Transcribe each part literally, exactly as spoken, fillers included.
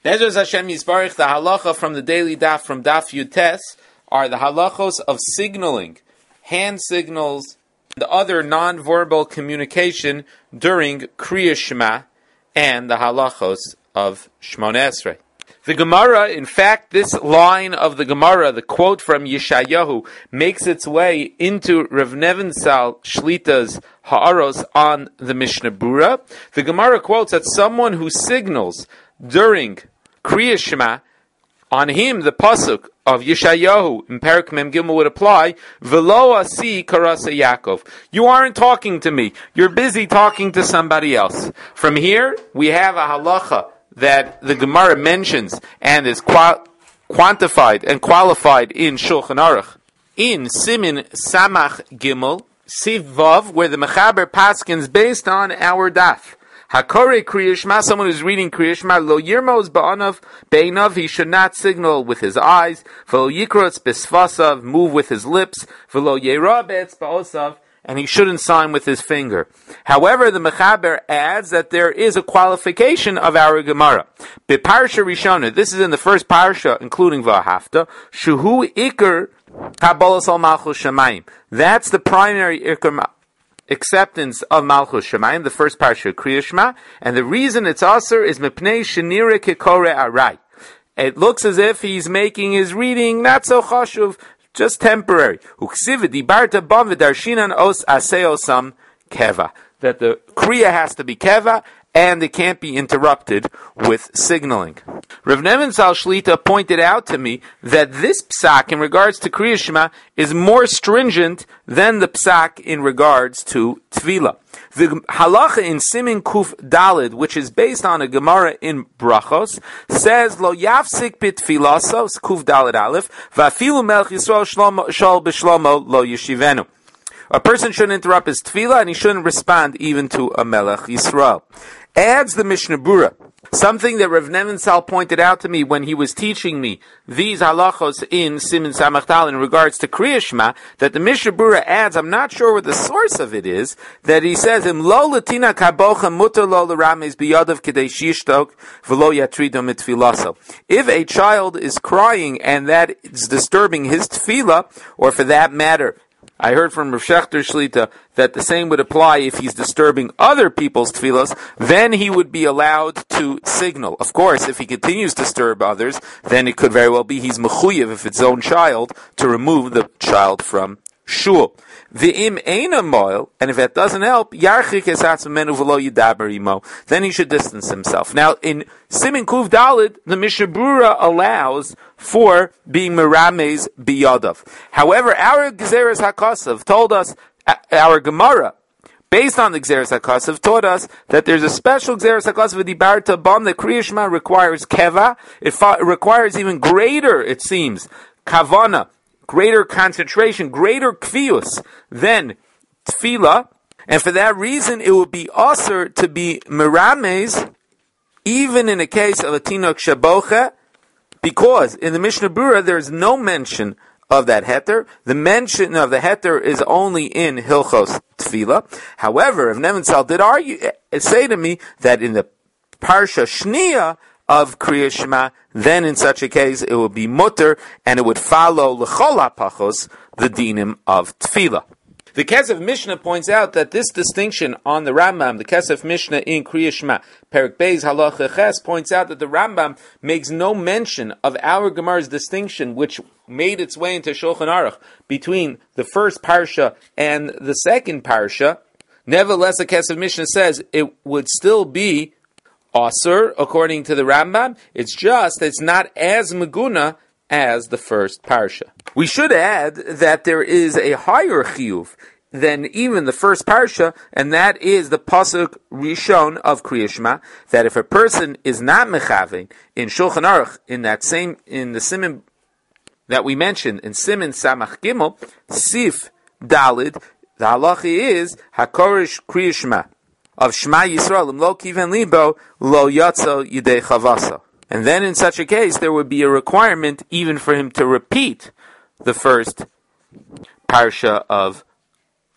Bezos Hashem Yisbarich, the halacha from the daily daf from Daf Yutes are the halachos of signaling, hand signals, and other non-verbal communication during Kriya Shema and the halachos of Shmoneh Esrei. The Gemara, in fact, this line of the Gemara, the quote from Yeshayahu, makes its way into Rav Nevinsal Shlita's Ha'aros on the Mishnah Brura. The Gemara quotes that someone who signals during Kriya Shema, on him the pasuk of Yeshayahu in Perek Mem Gimel would apply, V'lo asi karasa Yaakov. You aren't talking to me. You're busy talking to somebody else. From here, we have a halacha that the Gemara mentions and is qua- quantified and qualified in Shulchan Aruch. In Simin Samach Gimel, Siv Vav, where the Mechaber paskins based on our daf. Hakore Kriya Shema, someone who's reading Kriya Shema, lo yirmos ba'anav be'inav, he should not signal with his eyes, v'lo yikrotz b'svasav, move with his lips, v'lo yera be'etzba'osav, and he shouldn't sign with his finger. However, the Mechaber adds that there is a qualification of our Gemara. Be'parsha Rishona, this is in the first parsha, including V'ahafta, shuhu ikr kabolos al malchus shamayim. That's the primary ikr acceptance of Malchus Shemayim, the first parsha Kriya Shema, and the reason it's aser is mepnei shenira kekore arai. It looks as if he's making his reading not so chashuv, just temporary. Uksiv dibarta bam v'darshinan os aseosam keva. That the Kriya has to be keva, and it can't be interrupted with signaling. Rav Nevinsal Shlita pointed out to me that this psak in regards to Kriya Shema is more stringent than the psak in regards to Tefillah. The halacha in Simin Kuf Dalid, which is based on a Gemara in Brachos, says, Lo yafsik bit tfilasos, Kuf Dalid Aleph, va'afilu melech Yisrael shol b'shlomo lo yeshivenu. A person shouldn't interrupt his tefillah, and he shouldn't respond even to a Melech Yisrael. Adds the Mishnah Brura, something that Rav Nevinsal pointed out to me when he was teaching me these halachos in Simin Samach Tal in regards to Kriya Shema, that the Mishnah Brura adds, I'm not sure what the source of it is, that he says, Im lo latina kabocha mutar lo l'rames biyadav kedei shishtok v'lo yatrido mitfilaso. If a child is crying and that is disturbing his tefillah, or for that matter, I heard from Rav Shechter Shlita that the same would apply if he's disturbing other people's tefillos, then he would be allowed to signal. Of course, if he continues to disturb others, then it could very well be he's mechuyev, if it's his own child, to remove the child from shul. V'im eina moil, and if that doesn't help, yarchik esatz menu v'lo yidaber imo, then he should distance himself. Now, in Simin Kuv Dalid, the Mishnah Brura allows for being merames biyadav. However, our Gezeres HaKasav told us, our Gemara, based on the Gezeres HaKasav, taught us that there's a special Gezeres HaKasav v'dibarta bam, that Kriya Shema requires keva, it fa- requires even greater, it seems, kavana, greater concentration, greater kvius than tefillah, and for that reason it would be aser to be merames, even in a case of a tinok shabocha, because in the Mishnah Brura there is no mention of that heter. The mention of the heter is only in Hilchos Tefillah. However, if Nevinsal did argue, say to me that in the Parsha Shniya of Kriya Shema, then in such a case it would be mutter, and it would follow l'chol hapachos, the dinim of Tefillah. The Kesef Mishnah points out that this distinction on the Rambam, the Kesef Mishnah in Kriya Shema, Perek Beis Halacha Ches, points out that the Rambam makes no mention of our Gemara's distinction, which made its way into Shulchan Aruch, between the first Parsha and the second Parsha. Nevertheless, the Kesef Mishnah says it would still be Asur, according to the Rambam. It's just, it's not as Meguna as the first Parsha. We should add that there is a higher chiyuv than even the first Parsha, and that is the Pasuk Rishon of Kriya Shema, that if a person is not mechavein in Shulchan Aruch, in that same, in the Siman that we mentioned, in Siman Samach Gimel, Sif Dalid, the halacha is Hakorish Kriya Shema of Shema Yisrael, Im lo kiven libo, lo yatzo yidei chavasa. And then in such a case, there would be a requirement even for him to repeat the first parsha of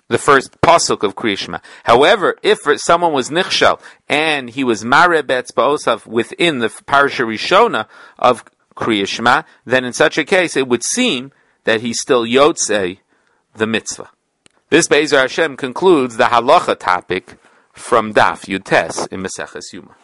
the first pasuk of Kriya Shema. However, if someone was nichshal and he was mareh be'etzba'osav within the parasha Rishona of Kriya Shema, then in such a case it would seem that he's still yotzei the mitzvah. This Be'ezer Hashem concludes the halacha topic from Daf Yud Tes in Maseches Yuma.